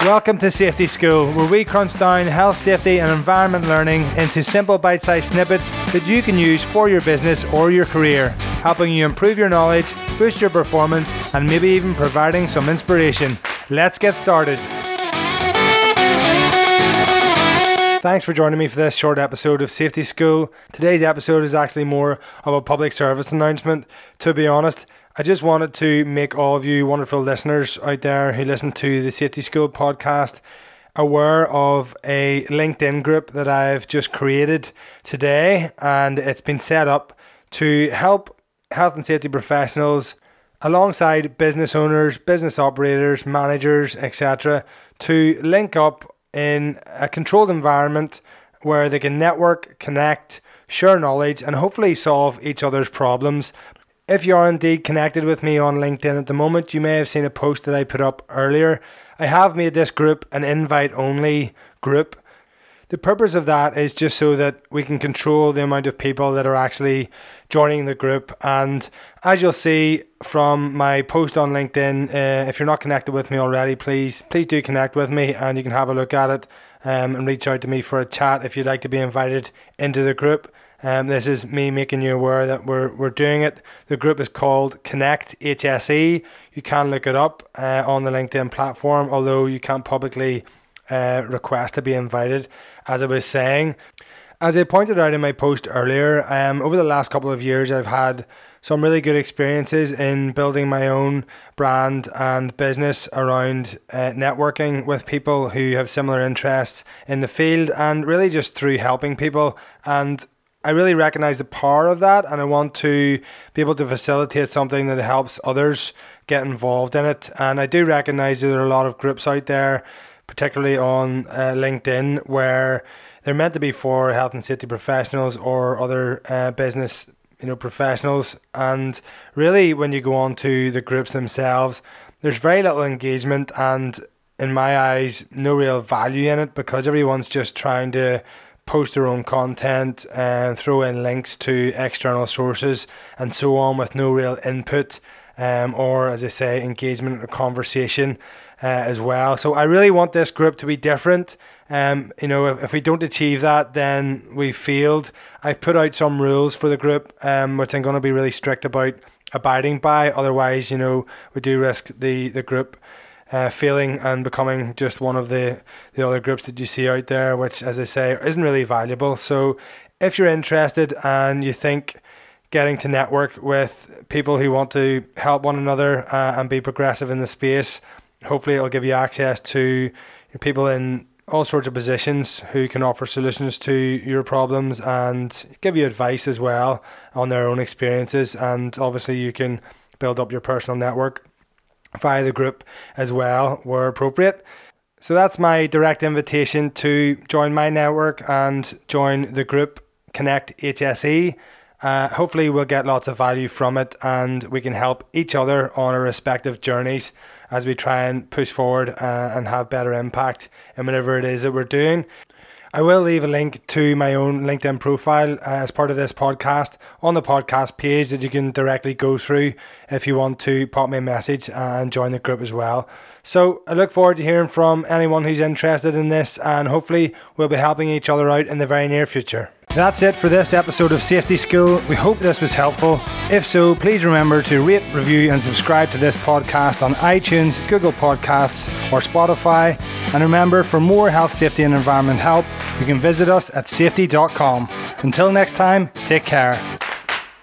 Welcome to Safety School, where we crunch down health, safety and environment learning into simple bite-sized snippets that you can use for your business or your career, helping you improve your knowledge, boost your performance and maybe even providing some inspiration. Let's get started. Thanks for joining me for this short episode of Safety School. Today's episode is actually more of a public service announcement. To be honest, I just wanted to make all of you wonderful listeners out there who listen to the Safety School podcast aware of a LinkedIn group that I've just created today, and it's been set up to help health and safety professionals alongside business owners, business operators, managers, etc. to link up in a controlled environment where they can network, connect, share knowledge and hopefully solve each other's problems. If you are indeed connected with me on LinkedIn at the moment, you may have seen a post that I put up earlier. I have made this group an invite-only group. The purpose of that is just so that we can control the amount of people that are actually joining the group. And as you'll see from my post on LinkedIn, if you're not connected with me already, please do connect with me and you can have a look at it and reach out to me for a chat if you'd like to be invited into the group. This is me making you aware that we're doing it. The group is called Connect HSE. You can look it up on the LinkedIn platform, although you can't publicly request to be invited. As I was saying, as I pointed out in my post earlier, over the last couple of years I've had some really good experiences in building my own brand and business around networking with people who have similar interests in the field and really just through helping people. And I really recognize the power of that, and I want to be able to facilitate something that helps others get involved in it. And I do recognize that there are a lot of groups out there, particularly on LinkedIn, where they're meant to be for health and safety professionals or other business professionals. And really, when you go on to the groups themselves, there's very little engagement and, in my eyes, no real value in it, because everyone's just trying to post their own content and throw in links to external sources and so on, with no real input or, as I say, engagement or conversation as well. So I really want this group to be different. If we don't achieve that, then we failed. I've put out some rules for the group, which I'm going to be really strict about abiding by. Otherwise, we do risk the group failing and becoming just one of the other groups that you see out there, which, as I say, isn't really valuable. So if you're interested and you think getting to network with people who want to help one another and be progressive in the space, hopefully it'll give you access to people in all sorts of positions who can offer solutions to your problems and give you advice as well on their own experiences. And obviously you can build up your personal network via the group as well, where appropriate. So that's my direct invitation to join my network and join the group Connect HSE. Hopefully we'll get lots of value from it and we can help each other on our respective journeys as we try and push forward and have better impact in whatever it is that we're doing. I will leave a link to my own LinkedIn profile as part of this podcast on the podcast page that you can directly go through if you want to pop me a message and join the group as well. So I look forward to hearing from anyone who's interested in this, and hopefully we'll be helping each other out in the very near future. That's it for this episode of Safety School. We hope this was helpful. If so, please remember to rate, review and subscribe to this podcast on iTunes, Google Podcasts or Spotify. And remember, for more health, safety and environment help, you can visit us at safety.com. Until next time, take care.